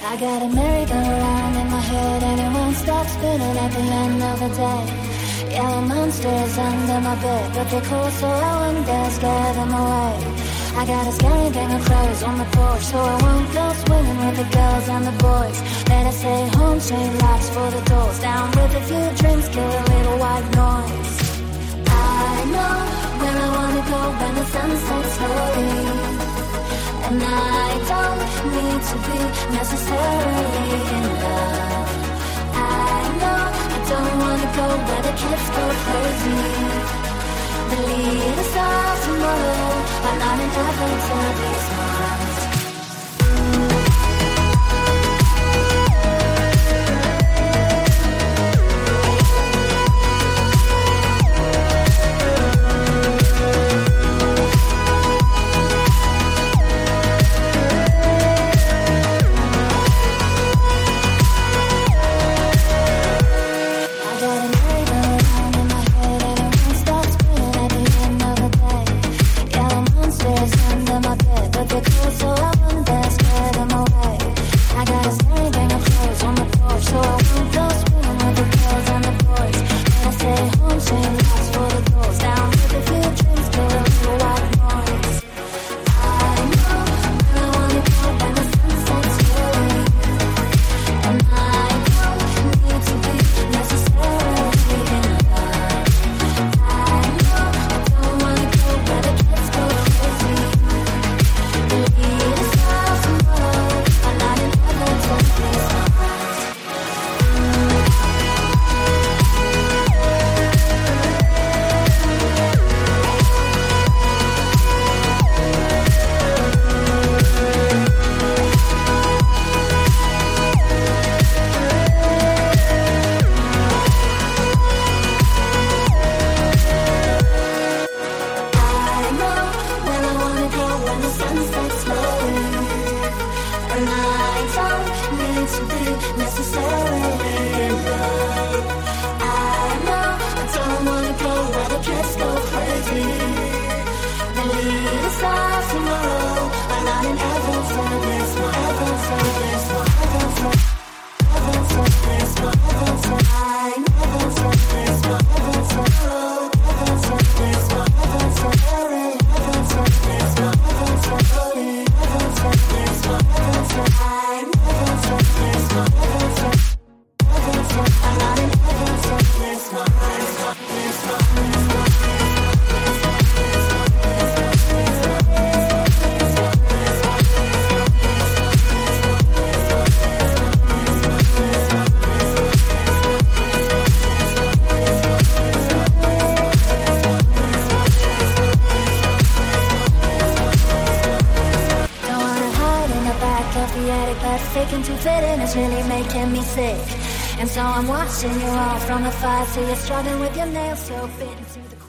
I got a merry-go-round in my head and it won't stop spinning at the end of the day. Yellow monsters under my bed, but they're cool, so I won't dare scare them away. I got a scary gang of crows on the porch, so I won't go swimming with the girls and the boys. Better stay home, chain locks for the doors. Down with a few drinks, kill a little white noise. I know where I wanna go when the sun sets slowly, and I don't need to be necessarily in love. I know I don't wanna go where the kids go crazy. The leaders of tomorrow are not in heaven till this month. Faking to fit in is really making me sick. And so I'm watching you all from afar, so you're struggling with your nails so bitten to the core.